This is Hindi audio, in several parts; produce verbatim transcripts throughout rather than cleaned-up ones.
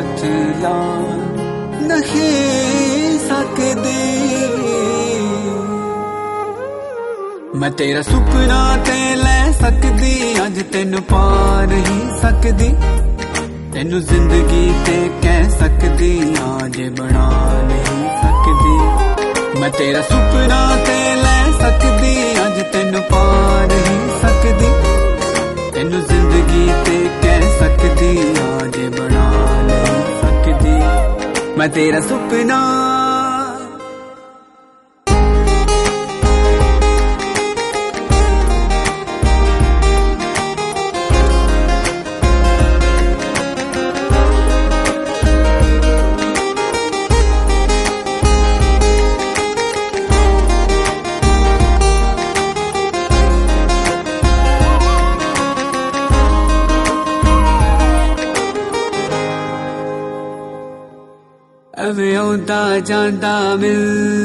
बदला नहीं सकदी। मैं तेरा सुपना ते ले सकदी, अज तेन पा नहीं सकदी। तेनू जिंदगी ते कह सकदी, आज बना नहीं सकदी। मैं तेरा सुपना ते ले सकदी, अज तेन पा नहीं सकदी। तेनू जिंदगी ते कह सकदी, आज बना नहीं सकदी। मैं तेरा सुपना ਐਵੇਂ ਆਉਂਦਾ ਜਾਂਦਾ ਮਿਲ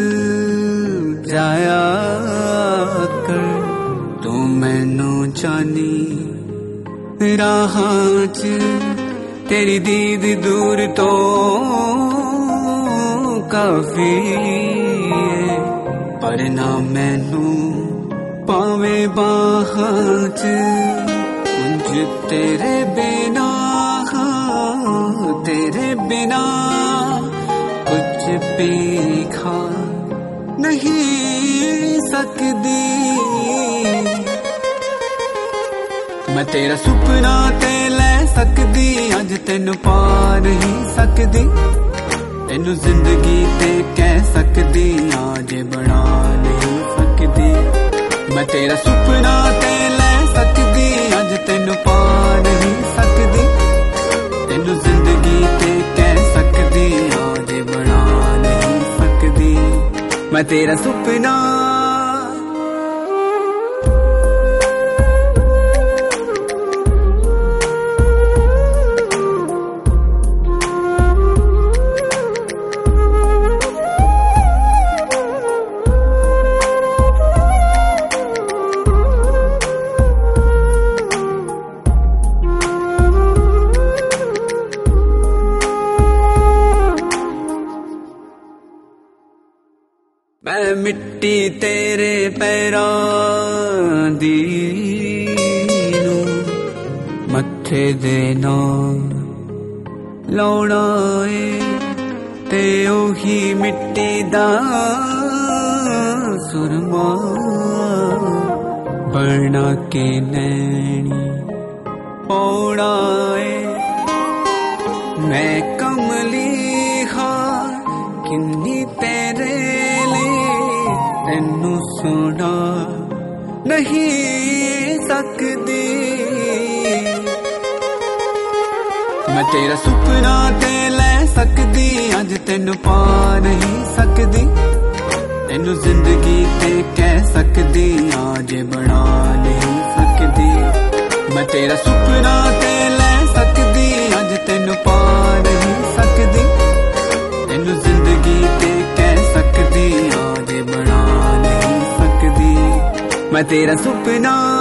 ਜਾਇਆ ਕਰ ਤੂੰ ਮੈਨੂੰ ਜਾਣੀ ਰਾਹਾਂ 'ਚ ਤੇਰੀ ਦੀਦ ਦੂਰ ਤੋਂ ਕਾਫੀ ਏ ਪਰ ਨਾ ਮੈਨੂੰ ਪਾਵੇਂ ਬਾਹਾਂ 'ਚ ਉਂਝ ਤੇਰੇ ਬਿਨਾ तेरे बिना कुछ भी खा नहीं सकदी। मैं तेरा सुपना ते ले सकदी, अज तेन पा नहीं सकदी। तेनू जिंदगी ते कह सकदी, आज बना नहीं सकदी। मैं तेरा सुपना ते ले सकदी, अज तेन पा नहीं सकदी। तेनू जिंदगी ते कह सकदी, आज बना नहीं सकदी। मैं तेरा सुपना मैं मिट्टी तेरे पैरां दी मत्थे दे नाल लाउणा ए ते ओही मिट्टी दा सुरमा बना के नैनी पौड़ा ए। मैं कमली हां किन्नी तेरे तेनू सुना नहीं सकदी। मैं तेरा सुपना ते ले सकदी, अज तेन पा नहीं सकदी। तेनू जिंदगी ते कह सकदी, आज बना नहीं सकदी। मैं तेरा सुपना ते ले सकदी, अज तेन पा नहीं सकदी। तेनू जिंदगी ते कह सकदी, आज बना नहीं सकदी। मैं तेरा सुपना